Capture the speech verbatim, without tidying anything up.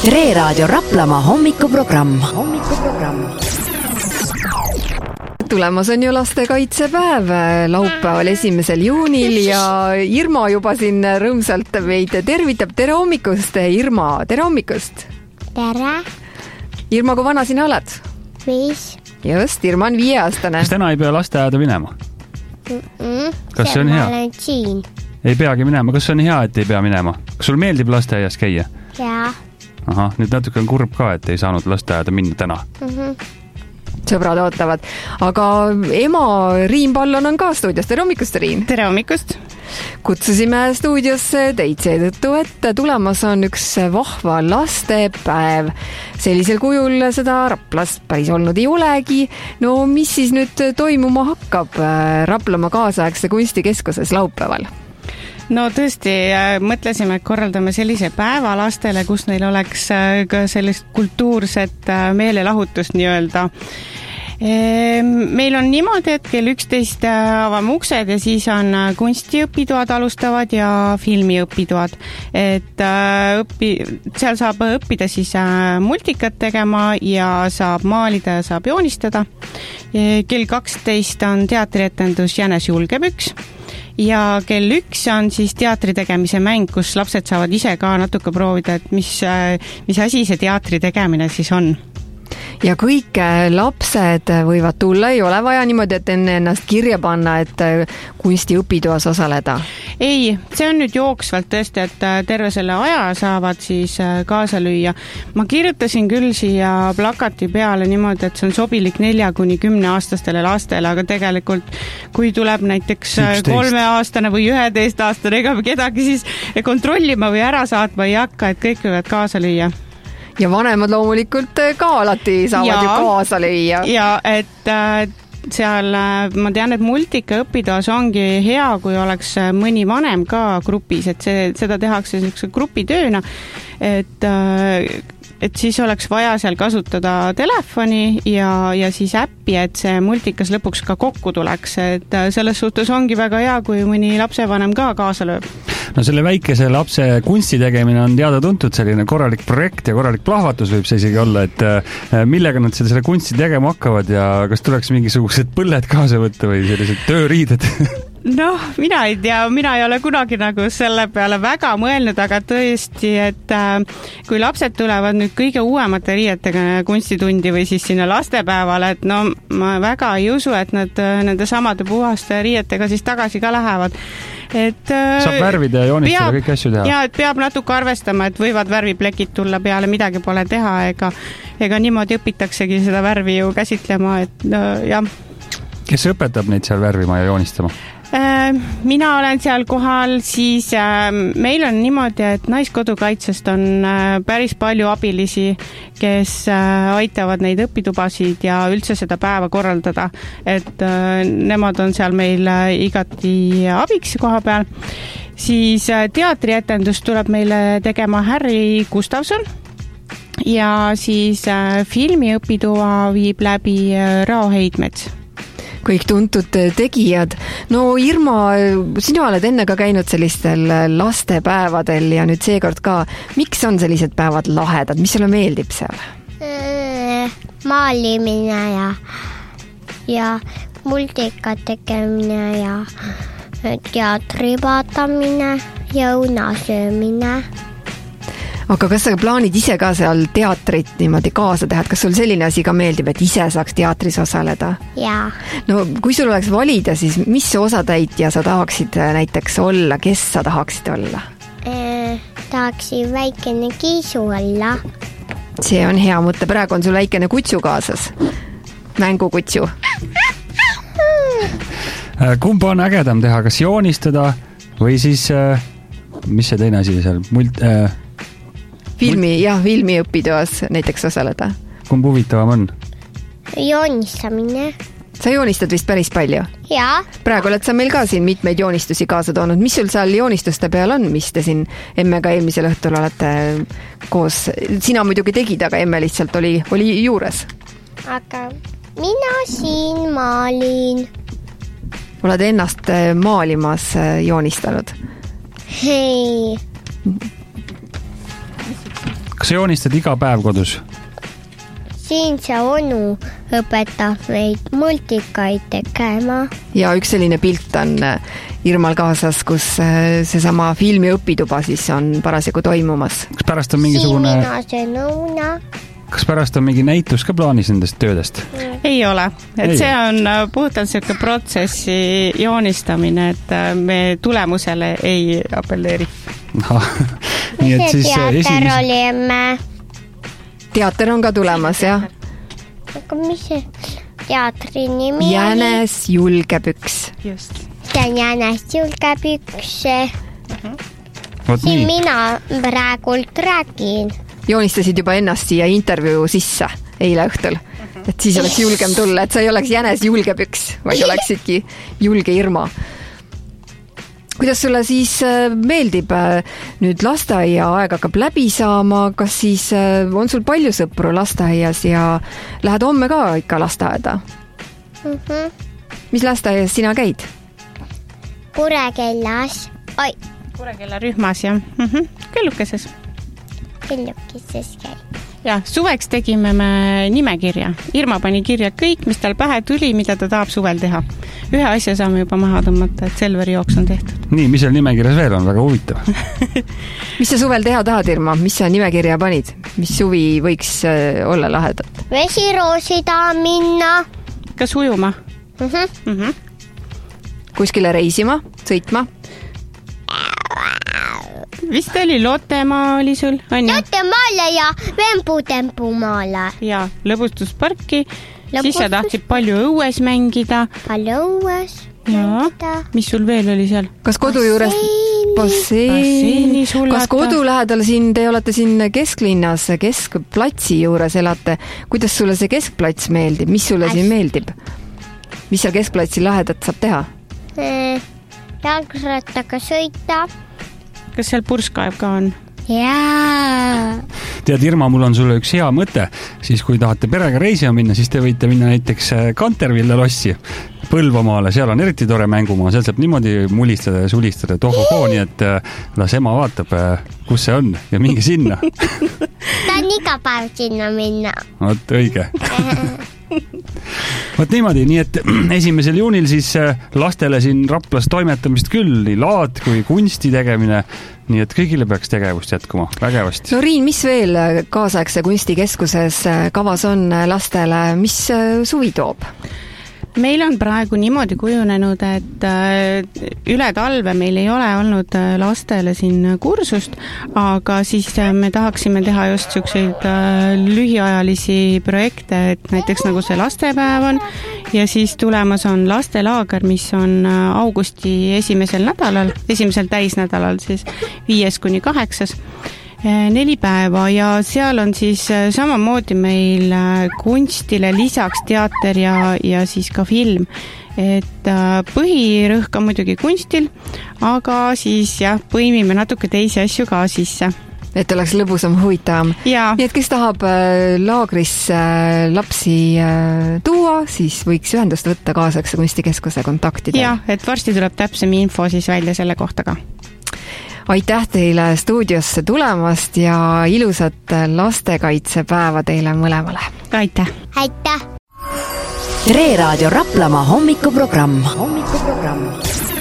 Re Raadio Raplamaa hommikuprogramm. hommikuprogramm. Tulemas on ju lastekaitsepäev laupäeval esimesel juunil ja Irma juba siin rõõmsalt meid tervitab. Tere hommikust, Irma. Tere hommikust. Tere. Irma, kui vana sina oled? Viis. Just, Irma on viieaastane. Kas täna ei pea lasteaeda minema? Mm-mm. Kas see on hea? Ma olen siin. Ei peagi minema. Kas on hea, et ei pea minema? Kas sul meeldib lasteaias käia? Jaa. Ahah, nüüd natuke on kurb ka, et ei saanud lasteaeda minna täna. Mm-hmm. Sõbrad ootavad. Aga ema Riin Pallon on ka stuudios. Tere hommikust, Riin. Tere hommikust. Kutsusime stuudiosse teid seetõttu, et tulemas on üks vahva lastepäev. Sellisel kujul seda Raplas päris olnud ei olegi. No mis siis nüüd toimuma hakkab Raplamaa kaasaegse kunstikeskuses laupäeval? No tõesti, mõtlesime, et korraldame sellise päeva lastele, kus neil oleks ka sellist kultuurset meelelahutust nii-öelda. Meil on niimoodi, et kell üksteist avame uksed ja siis on kunstiõpitoad alustavad ja filmiõpitoad. Et õppi, seal saab õppida siis multikat tegema ja saab maalida ja saab joonistada. Kell kaksteist on teatrietendus Jänes Julgebüks. Ja kell üks on siis teatri tegemise mäng, kus lapsed saavad ise ka natuke proovida, et mis, mis asi see teatri tegemine siis on. Ja kõik lapsed võivad tulla, ei ole vaja niimoodi, et enne ennast kirja panna, et kunstiõpitoas osaleda? Ei, see on nüüd jooksvalt tõesti, et terve selle aja saavad siis kaasa lüüa. Ma kirjutasin küll siia plakati peale niimoodi, et see on sobilik nelja kuni kümne aastastele lastele, aga tegelikult kui tuleb näiteks kolme aastane või üheteist aastane, ega kedagi siis kontrollima või ära saatma ei hakka, et kõik võivad kaasa lüüa. Ja vanemad loomulikult ka alati saavad ja, ju kaasa lüüa. Ja, et äh, seal, ma tean, et multika õpitoas ongi hea, kui oleks mõni vanem ka grupis, et see, seda tehakse sellise grupitööna, et, äh, et siis oleks vaja seal kasutada telefoni ja, ja siis äppi, et see multikas lõpuks ka kokku tuleks, et selles suhtes ongi väga hea, kui mõni lapsevanem ka kaasa lööb. No selle väikese lapse kunsti tegemine on teada tuntud selline korralik projekt ja korralik plahvatus võib see isegi olla, et millega nad selle kunsti tegema hakkavad ja kas tuleks mingisugused põlled kaasa võtta või sellised tööriided? Noh, mina ei tea, mina ei ole kunagi nagu selle peale väga mõelnud, aga tõesti, et kui lapsed tulevad nüüd kõige uuemate riietega kunstitundi või siis sinna lastepäevale, et no ma väga ei usu, et nad nende samade puhaste riietega siis tagasi ka lähevad. Et, saab värvida ja joonistada peab, kõik asju teha. Ja, et peab natuke arvestama, et võivad värviplekid tulla peale, midagi pole teha, ega, ega niimoodi õpitaksegi seda värvi ju käsitlema, et no, jah. Kes õpetab neid seal värvima ja joonistama? Mina olen seal kohal, siis meil on niimoodi, et Naiskodukaitsest on päris palju abilisi, kes aitavad neid õpitubasid ja üldse seda päeva korraldada, et nemad on seal meil igati abiks koha peal. Siis teatrietendus tuleb meile tegema Harry Gustavson ja siis filmiõpitoa viib läbi Rao Heidmets. Kõik tuntud tegijad. No Irma, sina oled enne ka käinud sellistel lastepäevadel ja nüüd seekord ka. Miks on sellised päevad lahedad? Mis sulle meeldib seal? Maalimine ja, ja multika tegemine ja teatri vaatamine ja õunasöömine. Aga kas sa plaanid ise ka seal teatrit niimoodi kaasa teha? Kas sul selline asi ka meeldib, et ise saaks teatris osaleda? Jaa. No kui sul oleks valida, siis mis osatäitja sa tahaksid näiteks olla? Kes sa tahaksid olla? Eh, tahaksin väikene kiisu olla. See on hea mõte. Praegu on sul väikene kutsu kaasas. Mängukutsu. Kumba on ägedam teha? Kas joonistada või siis, mis see teine asi seal? Mult... Äh, Filmi, jah, filmiõpitoas näiteks osaleda. Kumb huvitavam on? Joonistamine. Sa joonistad vist päris palju? Jaa. Praegu oled sa meil ka siin mitmeid joonistusi kaasa toonud. Mis sul seal joonistuste peal on, mis te siin emmega eelmisel õhtul olete koos? Sina muidugi tegid, aga emme lihtsalt oli, oli juures. Aga mina siin maalin. Oled ennast maalimas joonistanud? Hei. kas sa joonistad iga päev kodus? Siin see onu õpetab meid multikaid tegema. Ja üks selline pilt on Irmal kaasas, kus seesama filmi õpituba siis on parasjagu toimumas. Kas pärast on mingisugune... Siin mina see nõuna. Kas pärast on mingi näitus ka plaanis nendest töödest? Ei ole. Et Ei. see on puhtalt selline protsessi joonistamine, et me tulemusele ei apelleeri. No, nii et siis teater esimese... olime. Teater on ka tulemas, jah? Aga mis see teatri nimi Jänes julgepüks. Just. See on Jänes julgepüks. Vot Siin nii. mina praegult räägin. Joonistasid juba ennast siia intervjuu sisse eile õhtul. Et siis oleks julgem tulla, et sa ei oleks Jänes julgepüks, vaid oleksidki julge Irma. Kuidas sulle siis meeldib nüüd lasteaia aeg hakkab läbi saama, kas siis on sul palju sõpru lasteaias ja lähed homme ka ikka lasteaeda? Mm-hmm. Mis lasteaias sina käid? Purekellas. Oi, Purekella rühmas ja mm-hmm. Kellukeses. kellukises käib. Ja suveks tegime me nimekirja. Irma pani kirja kõik, mis tal pähe tuli, mida ta tahab suvel teha. Ühe asja saame juba maha tõmmata, et Selveri jooks on tehtud. Nii, mis seal nimekirjas veel on? Väga huvitav. Mis sa suvel teha tahad, Irma? Mis sa nimekirja panid? Mis suvi võiks olla lahedat? Vesiroosi tahan minna. Kas ujuma? Mm-hmm. Mm-hmm. Kuskile reisima, sõitma? Vist oli Lottemaa oli sul, on ju? Lottemaale ja Vembu-tempumaale. Ja lõbustusparki. Lõbustus- Siis sa tahtsid palju õues mängida. Palju õues Ja, mängida. mis sul veel oli seal? Kas kodu juures... Basseini. Basseini sulata. Kas kodu lähedal siin, te olete siin kesklinnas, keskplatsi juures elate. Kuidas sulle see keskplats meeldib? Mis sulle siin meeldib? Mis seal keskplatsi lahedat saab teha? Jalgrattaga sõita. Kas seal purskaev ka on? Jaa. Tead, Irma, mul on sulle üks hea mõte. Siis kui tahate perega reisima minna, siis te võite minna näiteks Kanterville lossi Põlvamaale. Seal on eriti tore mängumaa. Seal saab niimoodi mulistada ja sulistada tohuhoo, nii et las ema vaatab, kus see on ja minge sinna. Ta on iga päev sinna minna. Vot õige. Vot niimoodi, nii et esimesel juunil siis lastele siin Raplas toimetamist küll, nii laad kui kunsti tegemine, nii et kõigile peaks tegevust jätkuma vägevasti. No Riin, mis veel kaasaegse kunstikeskuses kavas on lastele, mis suvi toob? Meil on praegu niimoodi kujunenud, et üle talve meil ei ole olnud lastele siin kursust, aga siis me tahaksime teha just selliseid lühiajalisi projekte, et näiteks nagu see lastepäev on ja siis tulemas on lastelaager, mis on augusti esimesel nädalal, esimesel täisnädalal siis viies kuni kaheksas. Neli päeva ja seal on siis samamoodi meil kunstile lisaks teater ja, ja siis ka film. Et põhirõhk on muidugi kunstil, aga siis jah, põimime natuke teisi asju ka sisse. Et oleks lõbusam, huvitavam. Ja. Nii et kes tahab laagrisse lapsi tuua, siis võiks ühendust võtta kaasaegse kunstikeskuse kontaktidel. Ja, et varsti tuleb täpsem info siis välja selle kohta ka. Aitäh teile stuudiosse tulemast ja ilusat lastekaitsepäeva teile mõlemale. Aitäh! Aitäh! Re Raadio Raplamaa hommikuprogramm. hommikuprogramm.